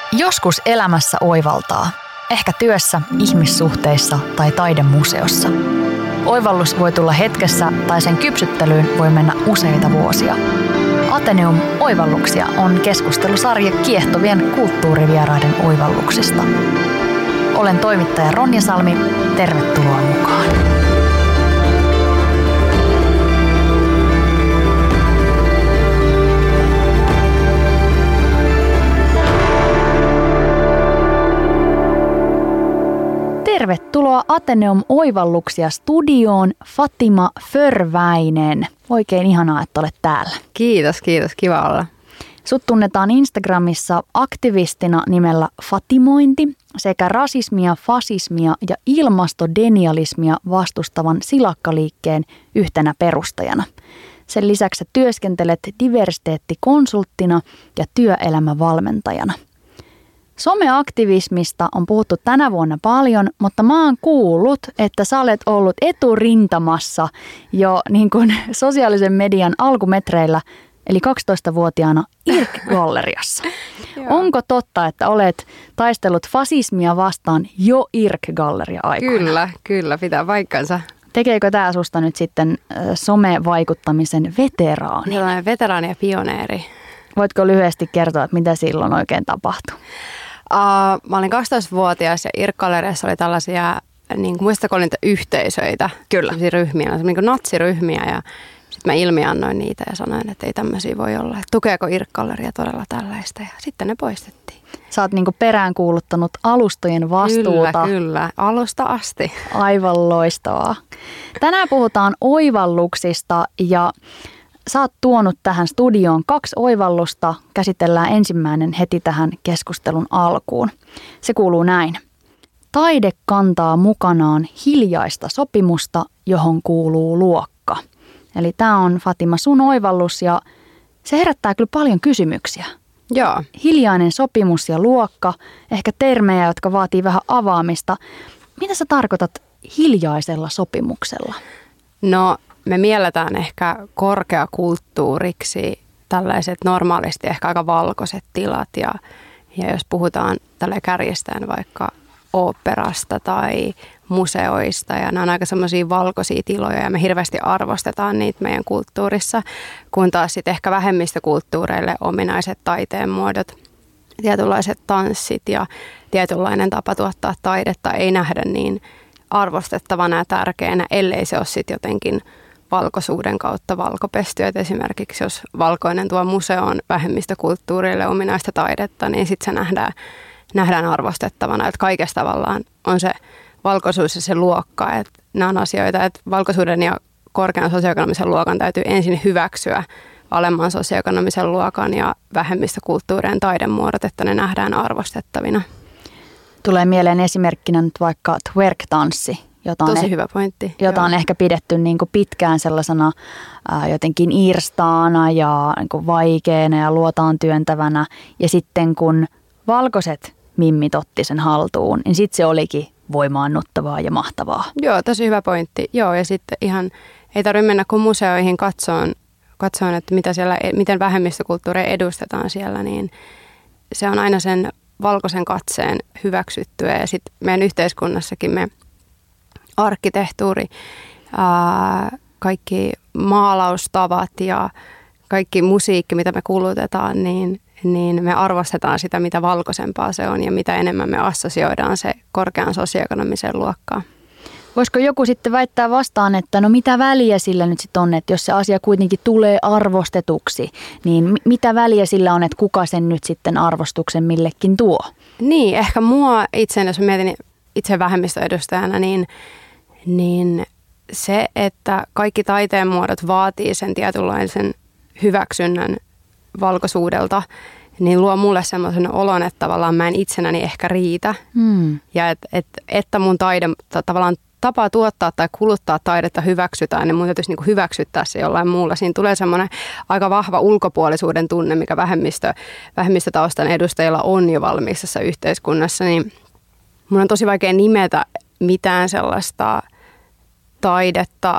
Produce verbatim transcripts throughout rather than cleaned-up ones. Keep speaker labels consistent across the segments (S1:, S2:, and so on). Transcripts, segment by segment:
S1: Joskus elämässä oivaltaa. Ehkä työssä, ihmissuhteissa tai taidemuseossa. Oivallus voi tulla hetkessä tai sen kypsyttelyyn voi mennä useita vuosia. Ateneum Oivalluksia on keskustelusarja kiehtovien kulttuurivieraiden oivalluksista. Olen toimittaja Ronja Salmi. Tervetuloa mukaan. Tervetuloa Ateneum Oivalluksia studioon, Fatima Förväinen. Oikein ihanaa, että olet täällä.
S2: Kiitos, kiitos. Kiva olla.
S1: Sut tunnetaan Instagramissa aktivistina nimellä Fatimointi sekä rasismia, fasismia ja ilmastodenialismia vastustavan silakkaliikkeen yhtenä perustajana. Sen lisäksi työskentelet diversiteettikonsulttina ja työelämävalmentajana. Someaktivismista on puhuttu tänä vuonna paljon, mutta mä oon kuullut, että sä olet ollut eturintamassa jo niin kuin sosiaalisen median alkumetreillä, eli kaksitoistavuotiaana I R C-galleriassa. Onko totta, että olet taistellut fasismia vastaan jo I R C-galleria-aikoina?
S2: Kyllä, kyllä, pitää paikkansa.
S1: Tekeekö tämä susta nyt sitten somevaikuttamisen veteraani?
S2: Sellainen veteraani ja pioneeri.
S1: Voitko lyhyesti kertoa, että mitä silloin oikein tapahtui?
S2: Uh, mä olin kaksitoistavuotias ja I R C-galleriassa oli tällaisia, niin kuin, muistatko niitä yhteisöitä?
S1: Kyllä.
S2: Ryhmiä, niin kuin natsiryhmiä ja sitten mä ilmiannoin niitä ja sanoin, että ei tämmöisiä voi olla. Että tukeeko I R C-galleria todella tällaista ja sitten ne poistettiin.
S1: Sä oot niin kuin peräänkuuluttanut alustojen vastuuta.
S2: Kyllä, kyllä. Alusta asti.
S1: Aivan loistavaa. Tänään puhutaan oivalluksista ja sä oot tuonut tähän studioon kaksi oivallusta. Käsitellään ensimmäinen heti tähän keskustelun alkuun. Se kuuluu näin. Taide kantaa mukanaan hiljaista sopimusta, johon kuuluu luokka. Eli tämä on, Fatima, sun oivallus ja se herättää kyllä paljon kysymyksiä.
S2: Joo.
S1: Hiljainen sopimus ja luokka, ehkä termejä, jotka vaatii vähän avaamista. Mitä sä tarkoitat hiljaisella sopimuksella?
S2: No, me mielletään ehkä korkeakulttuuriksi tällaiset normaalisti ehkä aika valkoiset tilat ja, ja jos puhutaan tällä kärjestään vaikka oopperasta tai museoista ja nämä on aika semmoisia valkoisia tiloja ja me hirveästi arvostetaan niitä meidän kulttuurissa, kun taas sitten ehkä vähemmistökulttuureille ominaiset taiteen muodot, tietynlaiset tanssit ja tietynlainen tapa tuottaa taidetta ei nähdä niin arvostettavana ja tärkeänä, ellei se ole sitten jotenkin valkoisuuden kautta valkopestyä. Esimerkiksi jos valkoinen tuo museoon vähemmistökulttuurille ominaista taidetta, niin sitten se nähdään, nähdään arvostettavana. Että kaikessa tavallaan on se valkoisuus ja se luokka. Että nämä on asioita, että valkoisuuden ja korkean sosioekonomisen luokan täytyy ensin hyväksyä alemman sosioekonomisen luokan ja vähemmistökulttuurien taidemuodot, että ne nähdään arvostettavina.
S1: Tulee mieleen esimerkkinä nyt vaikka twerk-tanssi, jota on,
S2: Tosi
S1: eh-
S2: hyvä pointti.
S1: jota on ehkä pidetty niin kuin pitkään sellaisena ää, jotenkin irstaana ja niin kuin vaikeana ja luotaan työntävänä. Ja sitten kun valkoiset mimmit otti sen haltuun, niin sitten se olikin voimaannuttavaa ja mahtavaa.
S2: Joo, tosi hyvä pointti. Joo, ja sitten ihan ei tarvitse mennä kuin museoihin katsoon, katsoon, että mitä siellä, miten vähemmistökulttuureja edustetaan siellä, niin se on aina sen valkoisen katseen hyväksyttyä. Ja sitten meidän yhteiskunnassakin me arkkitehtuuri, ää, kaikki maalaustavat ja kaikki musiikki, mitä me kulutetaan, niin, niin me arvostetaan sitä, mitä valkoisempaa se on ja mitä enemmän me assosioidaan se korkean sosioekonomiseen luokkaan.
S1: Voisiko joku sitten väittää vastaan, että no mitä väliä sillä nyt sitten on, että jos se asia kuitenkin tulee arvostetuksi, niin mitä väliä sillä on, että kuka sen nyt sitten arvostuksen millekin tuo?
S2: Niin, ehkä mua itse, jos mietin itse vähemmistöedustajana, niin, niin se, että kaikki taiteen muodot vaatii sen tietynlaisen hyväksynnän valkoisuudelta, niin luo mulle semmoisen olon, että tavallaan mä en itsenäni ehkä riitä. Hmm. Ja että et, että mun taide tavallaan tapa tuottaa tai kuluttaa taidetta hyväksytään, niin mun täytyisi niin kuin hyväksyttää se jollain muulla. Siinä tulee semmoinen aika vahva ulkopuolisuuden tunne, mikä vähemmistö, vähemmistötaustan edustajilla on jo valmiissa yhteiskunnassa. Niin mun on tosi vaikea nimetä mitään sellaista taidetta,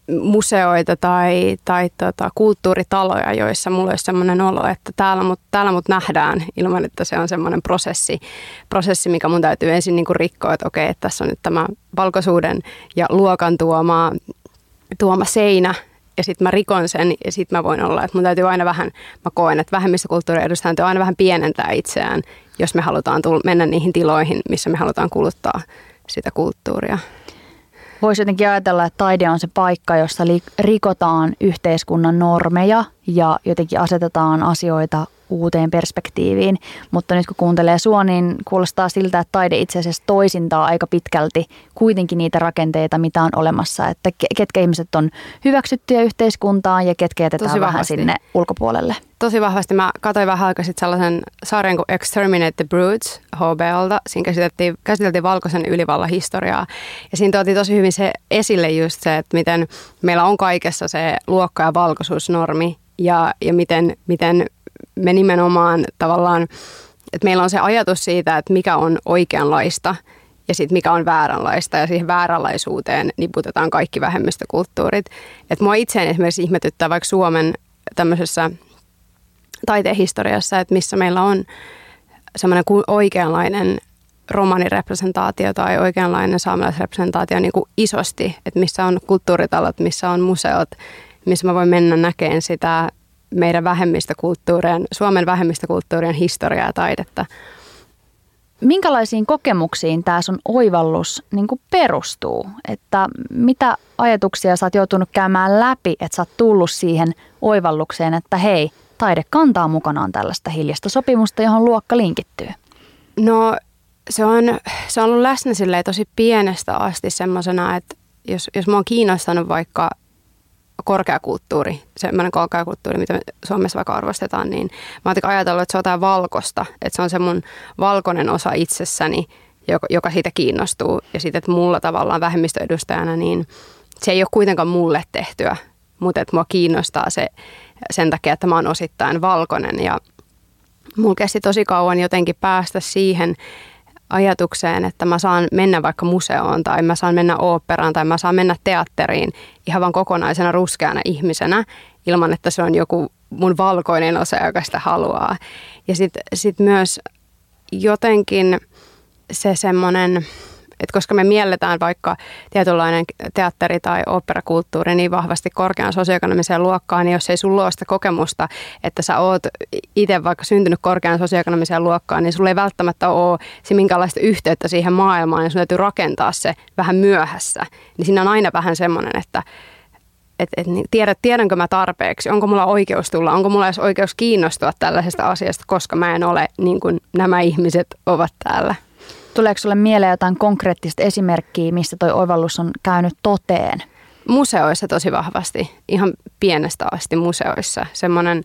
S2: museoita tai, tai tota, kulttuuritaloja, joissa mulla olisi sellainen olo, että täällä mut, täällä mut nähdään ilman, että se on semmoinen prosessi, prosessi, mikä mun täytyy ensin niin kuin rikkoa, että okei, että tässä on nyt tämä valkoisuuden ja luokan tuoma, tuoma seinä, ja sitten mä rikon sen, ja sitten mä voin olla, että mun täytyy aina vähän, mä koen, että vähemmistökulttuurin edustajan täytyy aina vähän pienentää itseään, jos me halutaan tull, mennä niihin tiloihin, missä me halutaan kuluttaa sitä kulttuuria.
S1: Voisi jotenkin ajatella, että taide on se paikka, jossa rikotaan yhteiskunnan normeja ja jotenkin asetetaan asioita uuteen perspektiiviin. Mutta nyt kun kuuntelee sua, niin kuulostaa siltä, että taide itse asiassa toisintaa aika pitkälti kuitenkin niitä rakenteita, mitä on olemassa. Että ketkä ihmiset on hyväksyttyjä yhteiskuntaan ja ketkä jätetään vähän sinne ulkopuolelle.
S2: Tosi vahvasti. Mä katsoin vähän aikaa sitten sellaisen sarjan kuin Exterminate the Brutes H B O:lta. Siinä käsiteltiin, käsiteltiin valkoisen ylivallan historiaa. Ja siinä tuotiin tosi hyvin se esille just se, että miten meillä on kaikessa se luokka- ja valkoisuusnormi. Ja, ja miten, miten me nimenomaan tavallaan, että meillä on se ajatus siitä, että mikä on oikeanlaista ja sitten mikä on vääränlaista. Ja siihen vääränlaisuuteen niputetaan kaikki vähemmistökulttuurit. Että mua itseäni esimerkiksi ihmetyttää vaikka Suomen tämmöisessä taiteen historiassa, että missä meillä on semmoinen oikeanlainen romanirepresentaatio tai oikeanlainen saamelaisrepresentaatio niin kuin isosti, että missä on kulttuuritalot, missä on museot, missä mä voin mennä näkemään sitä meidän vähemmistökulttuurien, Suomen vähemmistökulttuurien historiaa ja taidetta.
S1: Minkälaisiin kokemuksiin tämä sun oivallus niin kuin perustuu? Että mitä ajatuksia sä oot joutunut käymään läpi, että sä oot tullut siihen oivallukseen, että hei, taide kantaa mukanaan tällaista hiljaista sopimusta, johon luokka linkittyy?
S2: No se on, se on ollut läsnä silleen tosi pienestä asti semmoisena, että jos, jos mä oon kiinnostanut vaikka korkeakulttuuri, semmoinen korkeakulttuuri, mitä me Suomessa vaikka arvostetaan, niin mä oon ajatellut, että se on jotain valkosta, että se on se mun valkoinen osa itsessäni, joka, joka siitä kiinnostuu. Ja sitten, että mulla tavallaan vähemmistöedustajana, niin se ei ole kuitenkaan mulle tehtyä, mutta että mua kiinnostaa se sen takia, että mä oon osittain valkoinen. Ja mulla kesti tosi kauan jotenkin päästä siihen ajatukseen, että mä saan mennä vaikka museoon tai mä saan mennä oopperaan tai mä saan mennä teatteriin ihan vaan kokonaisena ruskeana ihmisenä ilman, että se on joku mun valkoinen osa, joka sitä haluaa. Ja sitten sit myös jotenkin se semmoinen, että koska me mielletään vaikka tietynlainen teatteri- tai oopperakulttuuri niin vahvasti korkean sosioekonomiseen luokkaan, niin jos ei sulla ole sitä kokemusta, että sä oot itse vaikka syntynyt korkean sosioekonomiseen luokkaan, niin sulla ei välttämättä ole se minkäänlaista yhteyttä siihen maailmaan, ja sun täytyy rakentaa se vähän myöhässä. Niin siinä on aina vähän semmoinen, että et, et, tiedät, tiedänkö mä tarpeeksi, onko mulla oikeus tulla, onko mulla edes oikeus kiinnostua tällaisesta asiasta, koska mä en ole niin kuin nämä ihmiset ovat täällä.
S1: Tuleeko sulle mieleen jotain konkreettista esimerkkiä, missä toi oivallus on käynyt toteen?
S2: Museoissa tosi vahvasti, ihan pienestä asti museoissa. Semmoinen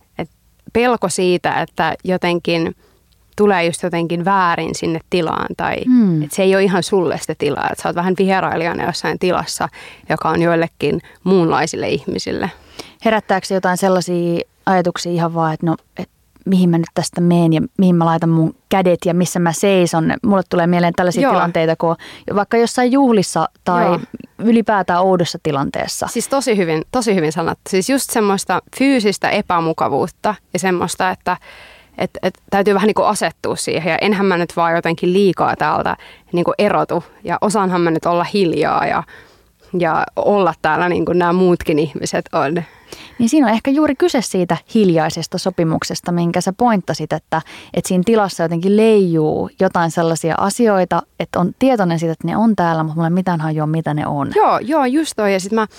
S2: pelko siitä, että jotenkin tulee just jotenkin väärin sinne tilaan tai hmm. että se ei ole ihan sulle sitä tilaa. Että sä oot vähän vierailijana jossain tilassa, joka on joillekin muunlaisille ihmisille.
S1: Herättääkö jotain sellaisia ajatuksia ihan vaan, että no, et mihin mä nyt tästä meen ja mihin mä laitan mun kädet ja missä mä seison. Mulle tulee mieleen tällaisia Joo. tilanteita, kun vaikka jossain juhlissa tai Joo. ylipäätään oudossa tilanteessa.
S2: Siis tosi hyvin, tosi hyvin sanottu. Siis just semmoista fyysistä epämukavuutta ja semmoista, että et, et, täytyy vähän niin kuin asettua siihen. Ja enhän mä nyt vaan jotenkin liikaa täältä niin kuin erotu. Ja osaanhan mä nyt olla hiljaa ja, ja olla täällä niin kuin nämä muutkin ihmiset on.
S1: Niin siinä on ehkä juuri kyse siitä hiljaisesta sopimuksesta, minkä sä pointtasit, että, että siinä tilassa jotenkin leijuu jotain sellaisia asioita, että on tietoinen siitä, että ne on täällä, mutta mulla ei mitään hajua, mitä ne on.
S2: Joo, joo just toi. Ja sitten mä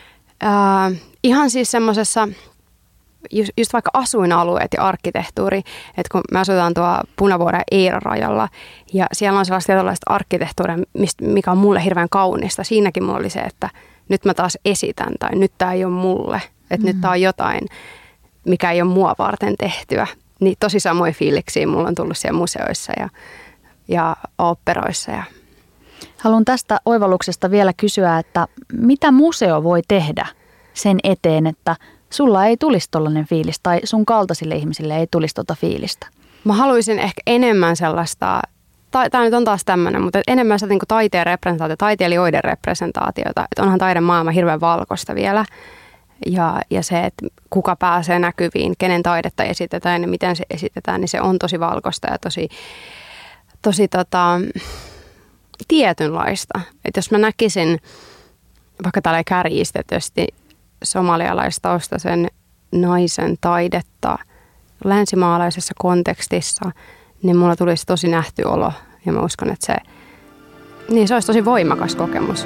S2: äh, ihan siis semmoisessa, just, just vaikka asuinalueet ja arkkitehtuuri, että kun me asutaan tuolla Punavuoren Eira-rajalla ja siellä on sellaista tietynlaista arkkitehtuuria, mikä on mulle hirveän kaunista. Siinäkin mulla oli se, että nyt mä taas esitän tai nyt tää ei ole mulle. Että mm. nyt tää on jotain, mikä ei ole mua varten tehtyä. Niin tosi samoja fiiliksiä mulla on tullut siellä museoissa ja, ja oopperoissa. Ja.
S1: Haluan tästä oivalluksesta vielä kysyä, että mitä museo voi tehdä sen eteen, että sulla ei tulisi tollainen fiilis tai sun kaltaisille ihmisille ei tulisi tota fiilistä?
S2: Mä haluaisin ehkä enemmän sellaista ta- tämä nyt on taas tämmöinen, mutta enemmän sitä niin kuin taiteen representaatio, taiteilijoiden representaatiota. Että onhan taidemaailma hirveän valkoista vielä. Ja, ja se, että kuka pääsee näkyviin, kenen taidetta esitetään ja miten se esitetään, niin se on tosi valkoista ja tosi, tosi tota, tietynlaista. Että jos mä näkisin vaikka tälleen kärjistetysti somalialaistaustaisen naisen taidetta länsimaalaisessa kontekstissa, niin mulla tulisi tosi nähty olo. Ja mä uskon, että se, niin se olisi tosi voimakas kokemus.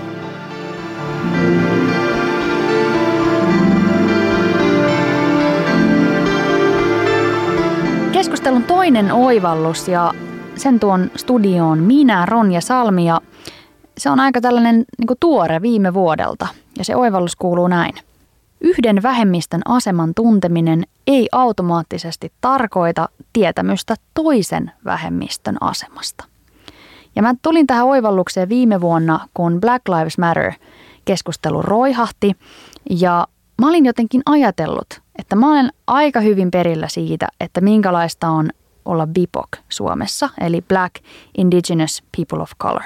S1: Keskustelun toinen oivallus ja sen tuon studioon minä, Ronja Salmi, ja se on aika tällainen niin kuin tuore viime vuodelta ja se oivallus kuuluu näin. Yhden vähemmistön aseman tunteminen ei automaattisesti tarkoita tietämystä toisen vähemmistön asemasta. Ja mä tulin tähän oivallukseen viime vuonna, kun Black Lives Matter-keskustelu roihahti ja mä olin jotenkin ajatellut, että mä olen aika hyvin perillä siitä, että minkälaista on olla B I P O C Suomessa, eli Black Indigenous People of Color.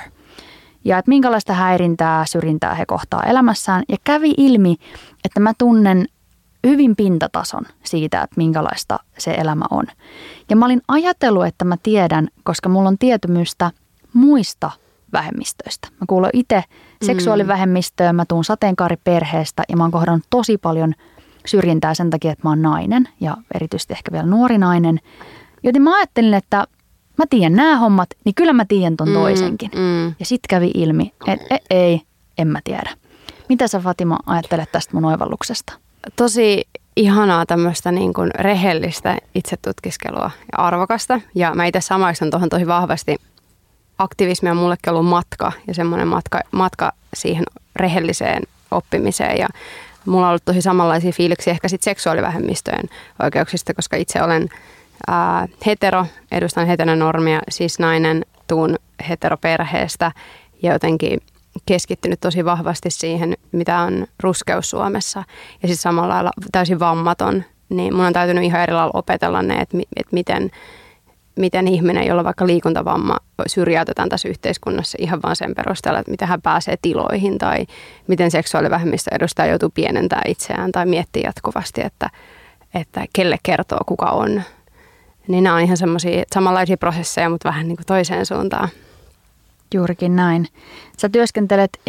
S1: Ja että minkälaista häirintää, syrjintää he kohtaa elämässään. Ja kävi ilmi, että mä tunnen hyvin pintatason siitä, että minkälaista se elämä on. Ja mä olin ajatellut, että mä tiedän, koska mulla on tietämystä muista vähemmistöistä. Mä kuulun itse seksuaalivähemmistöön, mä tuun sateenkaariperheestä ja mä oon kohdannut tosi paljon syrjintää sen takia, että mä oon nainen ja erityisesti ehkä vielä nuori nainen. Joten mä ajattelin, että mä tiedän nämä hommat, niin kyllä mä tiedän ton toisenkin. Mm, mm. Ja sit kävi ilmi, että ei, ei, en mä tiedä. Mitä sä, Fatima, ajattelet tästä mun oivalluksesta?
S2: Tosi ihanaa tämmöistä niin kuin rehellistä itsetutkiskelua ja arvokasta. Ja mä itse samaistun tuohon tosi vahvasti. Aktivismi on mullekin ollut matka ja semmoinen matka, matka siihen rehelliseen oppimiseen. Ja mulla on ollut tosi samanlaisia fiiliksiä ehkä sit seksuaalivähemmistöjen oikeuksista, koska itse olen ää, hetero, edustan heteronormia, siis nainen, tuun heteroperheestä ja jotenkin keskittynyt tosi vahvasti siihen, mitä on ruskeus Suomessa. Ja sitten samalla lailla täysin vammaton, niin mun on täytynyt ihan eri lailla opetella ne, että, että miten, miten ihminen, jolla on vaikka liikuntavamma, syrjäytetään tässä yhteiskunnassa ihan vaan sen perusteella, että miten hän pääsee tiloihin tai miten seksuaalivähemmistö edustaja joutuu pienentämään itseään tai miettii jatkuvasti, että, että kelle kertoo, kuka on. Niin nämä on ihan semmoisia samanlaisia prosesseja, mutta vähän niin kuin toiseen suuntaan.
S1: Juurikin näin. Sä työskentelet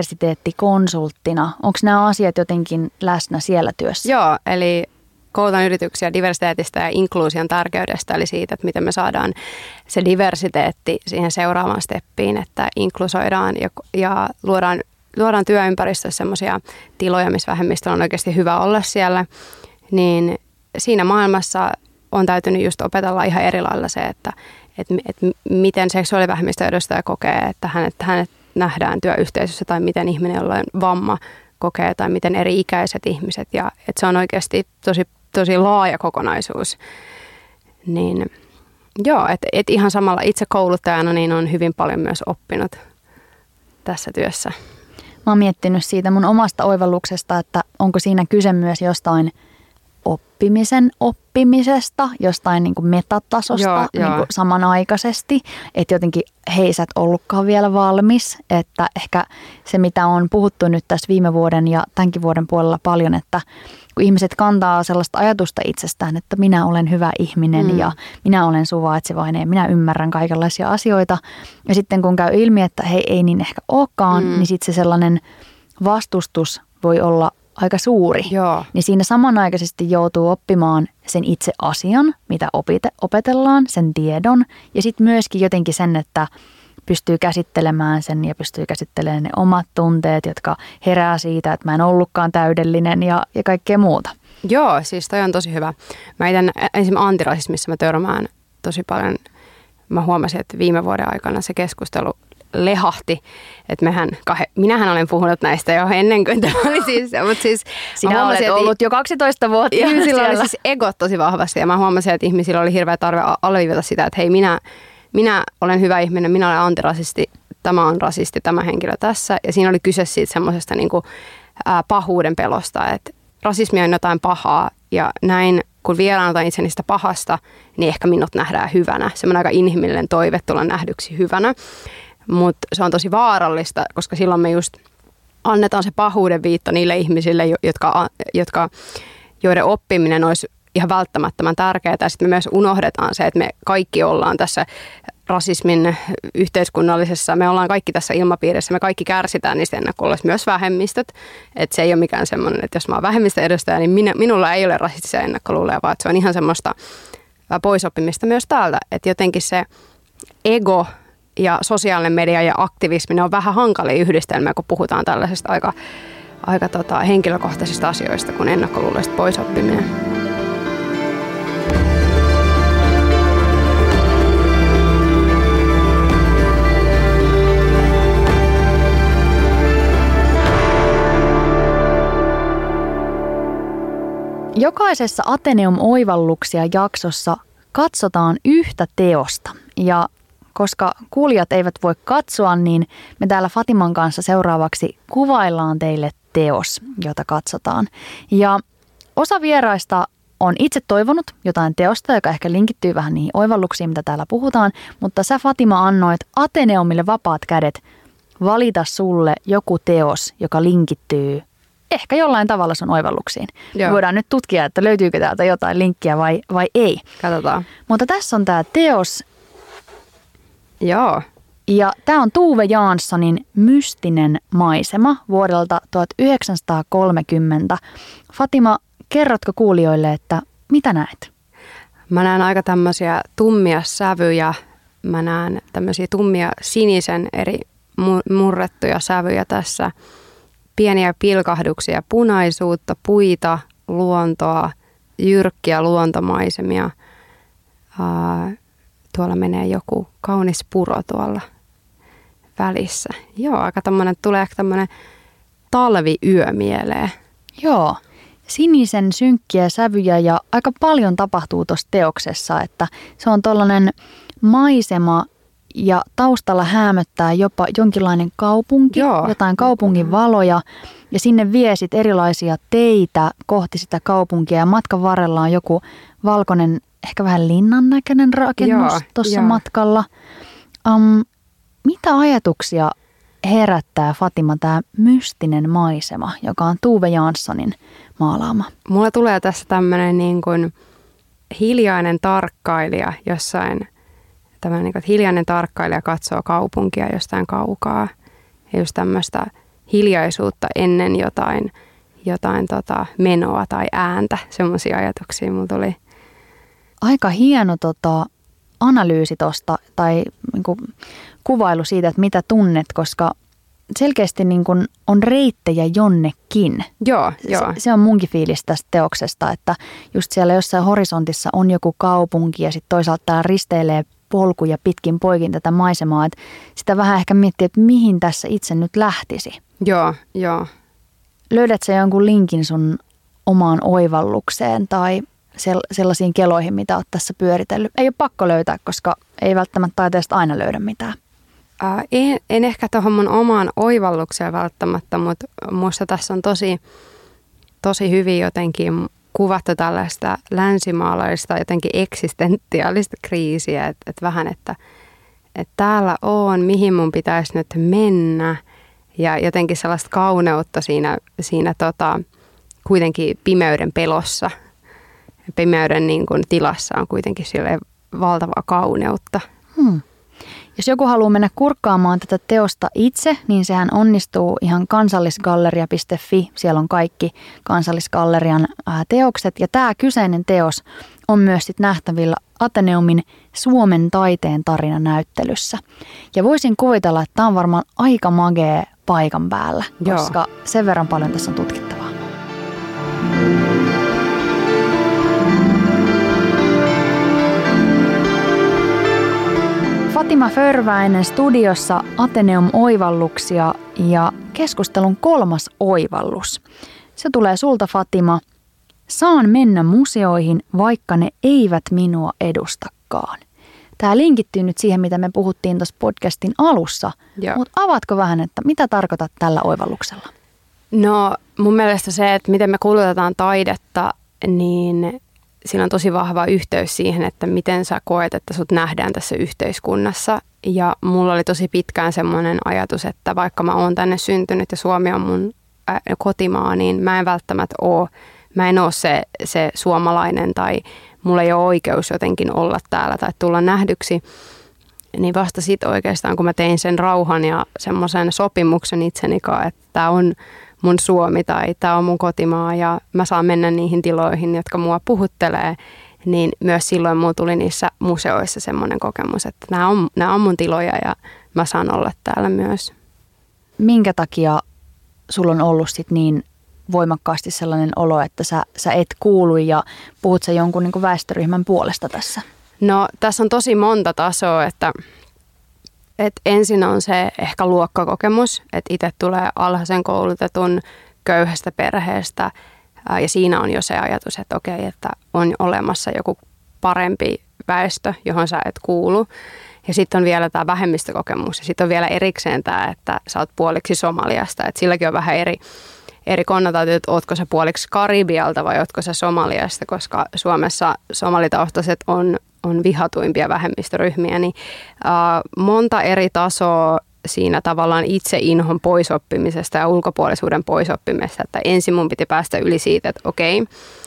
S1: diversiteettikonsulttina. Onko nämä asiat jotenkin läsnä siellä työssä?
S2: Joo, eli koulutan yrityksiä diversiteetistä ja inkluusion tärkeydestä, eli siitä, että miten me saadaan se diversiteetti siihen seuraavaan steppiin, että inklusoidaan ja, ja luodaan, luodaan työympäristössä semmoisia tiloja, missä vähemmistö on oikeasti hyvä olla siellä, niin siinä maailmassa on täytynyt just opetella ihan eri lailla se, että että, että miten seksuaalivähemmistö edustaja kokee, että hänet, hänet nähdään työyhteisössä tai miten ihminen, jolla on vamma, kokee tai miten eri ikäiset ihmiset. Ja että se on oikeasti tosi, tosi laaja kokonaisuus. Niin joo, että et ihan samalla itse kouluttajana niin on hyvin paljon myös oppinut tässä työssä.
S1: Mä oon miettinyt siitä mun omasta oivalluksesta, että onko siinä kyse myös jostain oppimisen oppimisesta, jostain niin kuin metatasosta
S2: joo,
S1: niin
S2: joo.
S1: kuin samanaikaisesti, että jotenkin hei sä et ollutkaan vielä valmis, että ehkä se mitä on puhuttu nyt tässä viime vuoden ja tämänkin vuoden puolella paljon, että kun ihmiset kantaa sellaista ajatusta itsestään, että minä olen hyvä ihminen mm. ja minä olen suvaitsevainen ja minä ymmärrän kaikenlaisia asioita ja sitten kun käy ilmi, että hei ei niin ehkä olekaan, mm. niin sitten se sellainen vastustus voi olla aika suuri,
S2: Joo.
S1: niin siinä samanaikaisesti joutuu oppimaan sen itse asian, mitä opite, opetellaan, sen tiedon ja sitten myöskin jotenkin sen, että pystyy käsittelemään sen ja pystyy käsittelemään ne omat tunteet, jotka herää siitä, että mä en ollutkaan täydellinen ja, ja kaikkea muuta.
S2: Joo, siis toi on tosi hyvä. Mä itän esimerkiksi antirasismissa mä törmään tosi paljon. Mä huomasin, että viime vuoden aikana se keskustelu lehahti, että mehän, minähän olen puhunut näistä jo ennen kuin tämä oli siis, mutta siis
S1: sinä olet että ollut jo kaksitoista vuotta
S2: ihmisillä oli siis egot tosi vahvasti ja mä huomasin, että ihmisillä oli hirveä tarve alleviivata sitä, että hei minä, minä olen hyvä ihminen, minä olen antirasisti, tämä on rasisti, tämä henkilö tässä ja siinä oli kyse siitä semmoisesta niin kuin, ää, pahuuden pelosta, että rasismi on jotain pahaa ja näin kun vieraanotan itse niistä pahasta, niin ehkä minut nähdään hyvänä. Semmoinen aika inhimillinen toive tulla nähdyksi hyvänä. Mutta se on tosi vaarallista, koska silloin me just annetaan se pahuuden viitto niille ihmisille, jotka, jotka, joiden oppiminen olisi ihan välttämättömän tärkeää. Ja sitten me myös unohdetaan se, että me kaikki ollaan tässä rasismin yhteiskunnallisessa, me ollaan kaikki tässä ilmapiirissä, me kaikki kärsitään niistä ennakkoluuloista, myös vähemmistöt. Että se ei ole mikään semmoinen, että jos mä oon vähemmistöedustaja, niin minä, minulla ei ole rasistisia ennakkoluuloja, vaan se on ihan semmoista poisoppimista myös täältä. Että jotenkin se ego ja sosiaalinen media ja aktivismi, ne on vähän hankalia yhdistelmiä, kun puhutaan tällaisista aika, aika tota, henkilökohtaisista asioista kuin ennakkoluuloista poisoppiminen.
S1: Jokaisessa Ateneum-oivalluksia jaksossa katsotaan yhtä teosta ja koska kuulijat eivät voi katsoa, niin me täällä Fatiman kanssa seuraavaksi kuvaillaan teille teos, jota katsotaan. Ja osa vieraista on itse toivonut jotain teosta, joka ehkä linkittyy vähän niihin oivalluksiin, mitä täällä puhutaan, mutta sä Fatima annoit Ateneumille vapaat kädet valita sulle joku teos, joka linkittyy ehkä jollain tavalla sun oivalluksiin. Me voidaan nyt tutkia, että löytyykö täältä jotain linkkiä vai, vai ei.
S2: Katsotaan.
S1: Mutta tässä on tämä teos.
S2: Joo.
S1: Ja tämä on Tove Janssonin Mystinen maisema vuodelta tuhatyhdeksänsataakolmekymmentä. Fatima, kerrotko kuulijoille, että mitä näet?
S2: Mä näen aika tämmöisiä tummia sävyjä. Mä näen tämmöisiä tummia sinisen eri murrettuja sävyjä tässä. Pieniä pilkahduksia, punaisuutta, puita, luontoa, jyrkkiä luontomaisemia. Uh, tuolla menee joku kaunis puro tuolla välissä. Joo, aika tämmöinen, tulee ehkä tämmöinen talviyö mieleen.
S1: Joo, sinisen synkkiä sävyjä ja aika paljon tapahtuu tuossa teoksessa, että se on tollainen maisema ja taustalla häämöttää jopa jonkinlainen kaupunki, Joo. jotain kaupungin valoja ja sinne vie sit erilaisia teitä kohti sitä kaupunkia ja matkan varrella on joku valkoinen, ehkä vähän linnan näköinen rakennus tuossa matkalla. Um, mitä ajatuksia herättää Fatima tämä Mystinen maisema, joka on Tove Janssonin maalaama?
S2: Mulla tulee tässä tämmöinen niin kuin hiljainen tarkkailija jossain. Tämmöinen niin kuin, että hiljainen tarkkailija katsoo kaupunkia jostain kaukaa. Ja just tämmöistä hiljaisuutta ennen jotain, jotain tota menoa tai ääntä. Semmoisia ajatuksia mulla tuli.
S1: Aika hieno tota, analyysi tuosta tai niin kuin, kuvailu siitä, että mitä tunnet, koska selkeästi niin kuin, on reittejä jonnekin.
S2: Joo, joo.
S1: Se, se on munkin fiilis tästä teoksesta, että just siellä jossain horisontissa on joku kaupunki ja sitten toisaalta täällä risteilee polkuja pitkin poikin tätä maisemaa, että sitä vähän ehkä miettii, että mihin tässä itse nyt lähtisi.
S2: Joo, joo.
S1: Löydät sä jonkun linkin sun omaan oivallukseen tai sellaisiin keloihin, mitä olet tässä pyöritellyt? Ei ole pakko löytää, koska ei välttämättä taiteesta aina löydä mitään.
S2: Äh, en, en ehkä tuohon mun omaan oivallukseen välttämättä, mutta musta tässä on tosi, tosi hyvin jotenkin kuvattu tällaista länsimaalaista jotenkin eksistentiaalista kriisiä, että et vähän, että et täällä on, mihin mun pitäisi nyt mennä ja jotenkin sellaista kauneutta siinä, siinä tota, kuitenkin pimeyden pelossa. Pimeyden niin kuin tilassa on kuitenkin sille valtavaa kauneutta.
S1: Hmm. Jos joku haluaa mennä kurkkaamaan tätä teosta itse, niin sehän onnistuu ihan kansallisgalleria piste fi. Siellä on kaikki Kansallisgallerian teokset. Ja tämä kyseinen teos on myös sit nähtävillä Ateneumin Suomen taiteen tarina näyttelyssä. Ja voisin kuvitella, että tämä on varmaan aika magee paikan päällä, koska Joo. sen verran paljon tässä on tutkittavaa. Fatima Förväinen studiossa Ateneum-oivalluksia ja keskustelun kolmas oivallus. Se tulee sulta, Fatima. Saan mennä museoihin, vaikka ne eivät minua edustakaan. Tämä linkittyy nyt siihen, mitä me puhuttiin tuossa podcastin alussa. Mutta avaatko vähän, että mitä tarkoitat tällä oivalluksella?
S2: No mun mielestä se, että miten me kulutetaan taidetta, niin sillä on tosi vahva yhteys siihen, että miten sä koet, että sut nähdään tässä yhteiskunnassa. Ja mulla oli tosi pitkään semmoinen ajatus, että vaikka mä oon tänne syntynyt ja Suomi on mun kotimaa, niin mä en välttämättä ole, mä en ole se, se suomalainen tai mulla ei ole oikeus jotenkin olla täällä tai tulla nähdyksi. Niin vasta sitten oikeastaan, kun mä tein sen rauhan ja semmoisen sopimuksen itseni kanssa, että tämä on mun Suomi tai tämä on mun kotimaa ja mä saan mennä niihin tiloihin, jotka mua puhuttelee, niin myös silloin mulla tuli niissä museoissa semmoinen kokemus, että nämä on, nämä on mun tiloja ja mä saan olla täällä myös.
S1: Minkä takia sulla on ollut sit niin voimakkaasti sellainen olo, että sä, sä et kuulu ja puhut sä jonkun niin kuin väestöryhmän puolesta tässä?
S2: No tässä on tosi monta tasoa, että, että ensin on se ehkä luokkakokemus, että itse tulee alhaisen koulutetun köyhästä perheestä ja siinä on jo se ajatus, että okei, että on olemassa joku parempi väestö, johon sä et kuulu. Ja sitten on vielä tämä vähemmistökokemus ja sitten on vielä erikseen tämä, että sä oot puoliksi Somaliasta, että silläkin on vähän eri eri konnotaatiot, että ootko sä puoliksi Karibialta vai ootko sä Somaliasta, koska Suomessa somalitaustaiset on, on vihatuimpia vähemmistöryhmiä, niin äh, monta eri tasoa siinä tavallaan itse inhon poisoppimisesta ja ulkopuolisuuden poisoppimisesta, että ensin mun piti päästä yli siitä, että okei,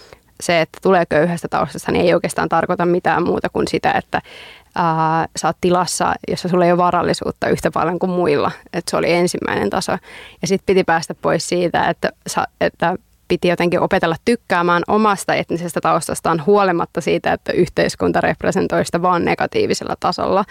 S2: se, että tulee köyhästä taustasta, niin ei oikeastaan tarkoita mitään muuta kuin sitä, että ää, sä oot tilassa, jossa sulla ei ole varallisuutta yhtä paljon kuin muilla. Että se oli ensimmäinen taso. Ja sitten piti päästä pois siitä, että, että piti jotenkin opetella tykkäämään omasta etnisestä taustastaan huolimatta siitä, että yhteiskunta representoi sitä vaan negatiivisella tasolla.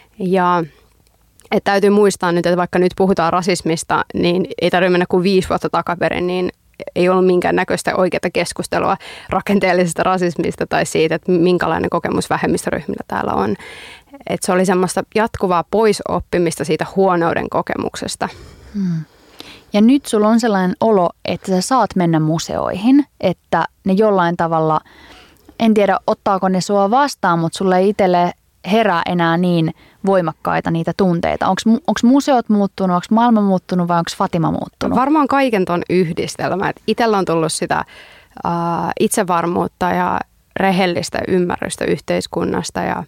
S2: Ja että täytyy muistaa nyt, että vaikka nyt puhutaan rasismista, niin ei tarvitse mennä kuin viisi vuotta takaperin, niin ei ollut minkäännäköistä oikeaa keskustelua rakenteellisesta rasismista tai siitä, että minkälainen kokemus vähemmistöryhmillä täällä on. Että se oli semmoista jatkuvaa poisoppimista siitä huonouden kokemuksesta.
S1: Hmm. Ja nyt sulla on sellainen olo, että sä saat mennä museoihin, että ne jollain tavalla, en tiedä ottaako ne sua vastaan, mutta sulle ei itselle herää enää niin voimakkaita niitä tunteita. Onko museot muuttunut, onko maailma muuttunut vai onko Fatima muuttunut?
S2: Varmaan kaiken ton yhdistelmä. Itsellä on tullut sitä uh, itsevarmuutta ja rehellistä ymmärrystä yhteiskunnasta ja,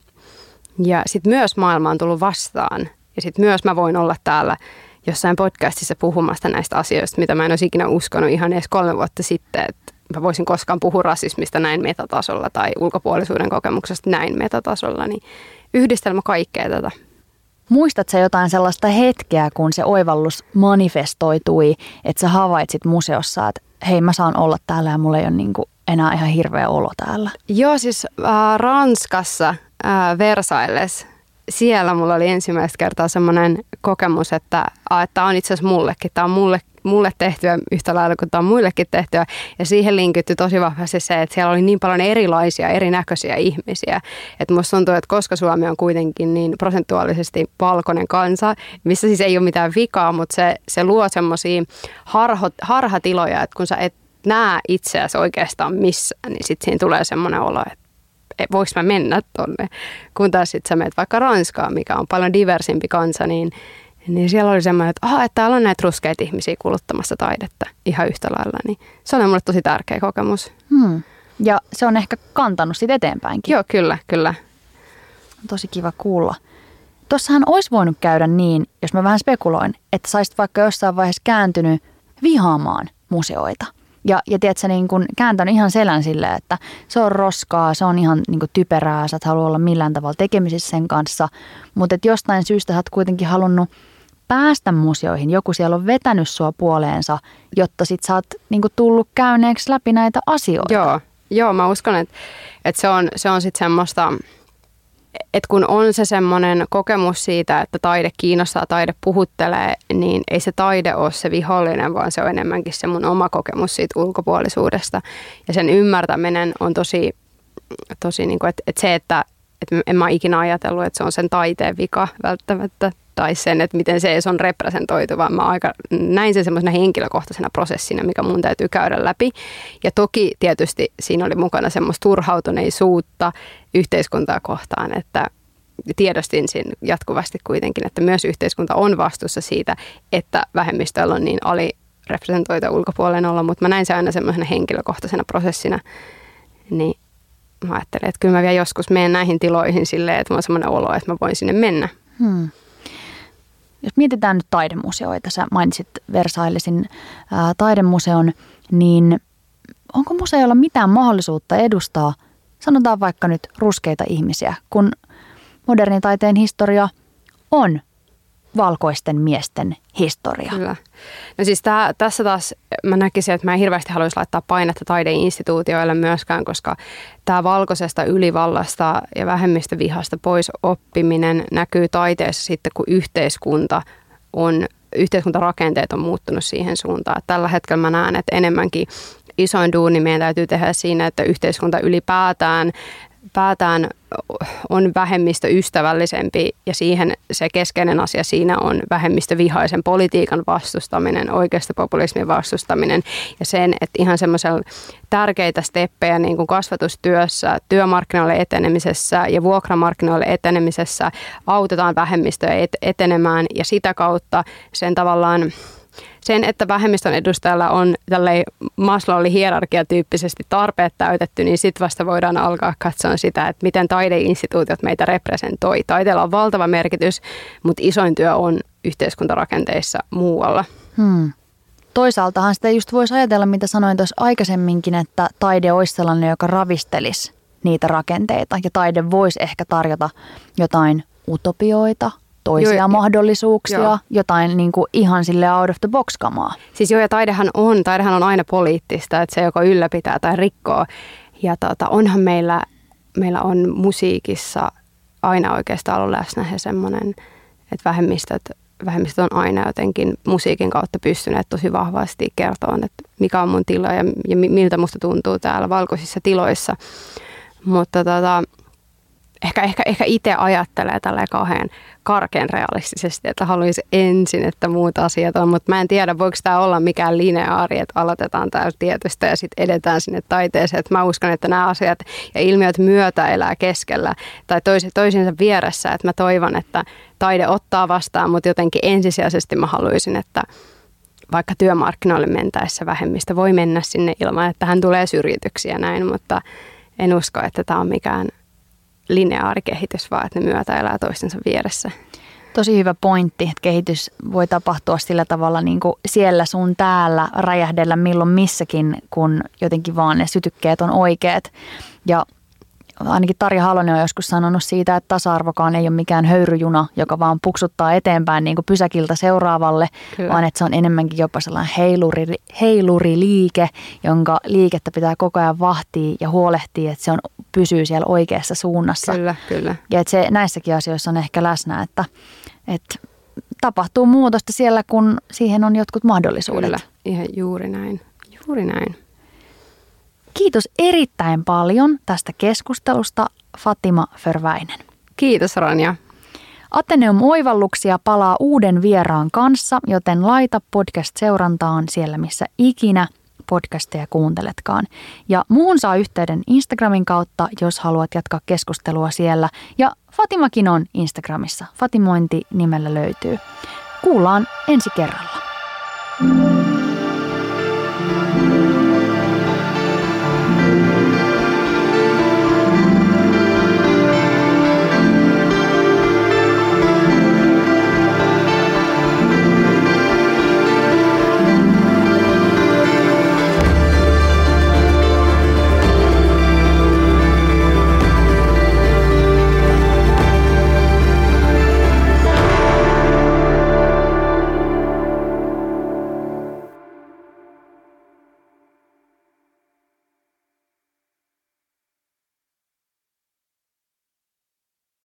S2: ja sitten myös maailma on tullut vastaan. Ja sitten myös mä voin olla täällä jossain podcastissa puhumasta näistä asioista, mitä mä en olisi ikinä uskonut ihan edes kolme vuotta sitten, että mä voisin koskaan puhua rasismista näin metatasolla tai ulkopuolisuuden kokemuksesta näin metatasolla, niin yhdistelmä kaikkea tätä.
S1: Muistatko sä jotain sellaista hetkeä, kun se oivallus manifestoitui, että sä havaitsit museossa, että hei, mä saan olla täällä ja mulla ei ole niinku enää ihan hirveä olo täällä?
S2: Joo, siis äh, Ranskassa, äh, Versailles, siellä mulla oli ensimmäistä kertaa semmoinen kokemus, että tämä on itse asiassa mullekin, tämä on mulle, mulle tehtyä yhtä lailla kuin tämä on muillekin tehtyä. Ja siihen linkittyi tosi vahvasti se, että siellä oli niin paljon erilaisia, erinäköisiä ihmisiä. Että musta tuntuu, että koska Suomi on kuitenkin niin prosentuaalisesti valkoinen kansa, missä siis ei ole mitään vikaa, mutta se, se luo semmoisia harho, harhatiloja, että kun sä et näe itseäsi oikeastaan missään, niin sitten siinä tulee semmoinen olo, että voiko mä mennä tonne, kun taas sitten sä menet vaikka Ranskaan, mikä on paljon diversimpi kansa, niin, niin siellä oli semmoinen, että, aha, että täällä on näitä ruskeita ihmisiä kuluttamassa taidetta ihan yhtä lailla, niin se on mulle tosi tärkeä kokemus.
S1: Hmm. Ja se on ehkä kantanut sitten eteenpäinkin.
S2: Joo, kyllä, kyllä.
S1: Tosi kiva kuulla. Tuossahan olisi voinut käydä niin, jos mä vähän spekuloin, että saisit vaikka jossain vaiheessa kääntynyt vihaamaan museoita. Ja, ja tiedätkö, niin kun kääntänyt ihan selän silleen, että se on roskaa, se on ihan niin kun typerää, sä et halua olla millään tavalla tekemisissä sen kanssa. Mutta jostain syystä sä oot kuitenkin halunnut päästä museoihin. Joku siellä on vetänyt sua puoleensa, jotta sit sä oot niin kun tullut käyneeksi läpi näitä asioita.
S2: Joo, joo mä uskon, että, että se on, se on sitten semmoista, että kun on se semmoinen kokemus siitä, että taide kiinnostaa, taide puhuttelee, niin ei se taide ole se vihollinen, vaan se on enemmänkin se mun oma kokemus siitä ulkopuolisuudesta. Ja sen ymmärtäminen on tosi, tosi niin kuin, että, että se, että, että en mä ikinä ajatellut, että se on sen taiteen vika välttämättä, tai sen, että miten se on representoitu, vaan mä aika näin sen semmoisena henkilökohtaisena prosessina, mikä mun täytyy käydä läpi. Ja toki tietysti siinä oli mukana semmoista turhautuneisuutta yhteiskuntaa kohtaan, että tiedostin siinä jatkuvasti kuitenkin, että myös yhteiskunta on vastuussa siitä, että vähemmistöllä on niin alirepresentoita ulkopuolella olla, mutta mä näin se aina semmoisena henkilökohtaisena prosessina, niin mä ajattelin, että kyllä mä vielä joskus menen näihin tiloihin silleen, että mulla on semmoinen olo, että mä voin sinne mennä.
S1: Hmm. Jos mietitään nyt taidemuseoita, sä mainitsit Versaillesin ää, taidemuseon, niin onko museolla mitään mahdollisuutta edustaa, sanotaan vaikka nyt ruskeita ihmisiä, kun modernin taiteen historia on valkoisten miesten historia?
S2: Kyllä. No siis tää, tässä taas mä näkisin, että mä en hirveästi haluaisi laittaa painetta taideinstituutioille myöskään, koska tämä valkoisesta ylivallasta ja vähemmistövihasta pois oppiminen näkyy taiteessa sitten, kun yhteiskunta on, yhteiskuntarakenteet on muuttunut siihen suuntaan. Tällä hetkellä mä näen, että enemmänkin isoin duuni meidän täytyy tehdä siinä, että yhteiskunta ylipäätään päätään on vähemmistöystävällisempi ja siihen se keskeinen asia siinä on vähemmistövihaisen politiikan vastustaminen, oikeistopopulismin vastustaminen ja sen, että ihan semmoisella tärkeitä steppejä niin kuin kasvatustyössä, työmarkkinoille etenemisessä ja vuokramarkkinoille etenemisessä autetaan vähemmistöä etenemään ja sitä kautta sen tavallaan sen, että vähemmistön edustajalla on tälleen Maslow'n hierarkiatyyppisesti tarpeet täytetty, niin sitten vasta voidaan alkaa katsoa sitä, että miten taideinstituutiot meitä representoi. Taiteella on valtava merkitys, mutta isoin työ on yhteiskuntarakenteissa muualla. Hmm.
S1: Toisaaltahan sitä just voisi ajatella, mitä sanoin tuossa aikaisemminkin, että taide olisi sellainen, joka ravistelisi niitä rakenteita ja taide voisi ehkä tarjota jotain utopioita, toisia joo, mahdollisuuksia, joo. jotain niin kuin ihan sille out of the box kamaa.
S2: Siis joo, ja taidehan on, taidehan on aina poliittista, että se joko ylläpitää tai rikkoo. Ja tota, onhan meillä, meillä on musiikissa aina oikeastaan ollut läsnä se semmoinen, että vähemmistöt, vähemmistöt on aina jotenkin musiikin kautta pystyneet tosi vahvasti kertomaan, että mikä on mun tila ja, ja miltä musta tuntuu täällä valkoisissa tiloissa. Mutta tota, Ehkä, ehkä, ehkä itse ajattelee tälleen kauhean karkean realistisesti, että haluaisi ensin, että muut asiat on, mutta mä en tiedä, voiko tämä olla mikään lineaari, että aloitetaan täällä tietystä ja sitten edetään sinne taiteeseen. Että mä uskon, että nämä asiat ja ilmiöt myötä elää keskellä tai toisinsa vieressä, että mä toivon, että taide ottaa vastaan, mutta jotenkin ensisijaisesti mä haluaisin, että vaikka työmarkkinoille mentäessä vähemmistö voi mennä sinne ilman, että hän tulee syrjityksiä näin, mutta en usko, että tämä on mikään lineaari kehitys, vaan että ne myötä elää toistensa vieressä.
S1: Tosi hyvä pointti, että kehitys voi tapahtua sillä tavalla niin kuin siellä sun täällä räjähdellä milloin missäkin, kun jotenkin vaan ne sytykkeet on oikeat. Ja ainakin Tarja Halonen on joskus sanonut siitä, että tasa-arvokaan ei ole mikään höyryjuna, joka vaan puksuttaa eteenpäin niin kuin pysäkiltä seuraavalle, kyllä. vaan että se on enemmänkin jopa sellainen heiluri, heiluriliike, jonka liikettä pitää koko ajan vahtia ja huolehtia, että se on, pysyy siellä oikeassa suunnassa.
S2: Kyllä, kyllä.
S1: Ja että se näissäkin asioissa on ehkä läsnä, että, että tapahtuu muutosta siellä, kun siihen on jotkut mahdollisuudet.
S2: Kyllä, ihan juuri näin, juuri näin.
S1: Kiitos erittäin paljon tästä keskustelusta, Fatima Förväinen.
S2: Kiitos, Ronja.
S1: Ateneum-oivalluksia palaa uuden vieraan kanssa, joten laita podcast-seurantaan siellä, missä ikinä podcasteja kuunteletkaan. Ja muuhun saa yhteyden Instagramin kautta, jos haluat jatkaa keskustelua siellä. Ja Fatimakin on Instagramissa. Fatimointi nimellä löytyy. Kuullaan ensi kerralla.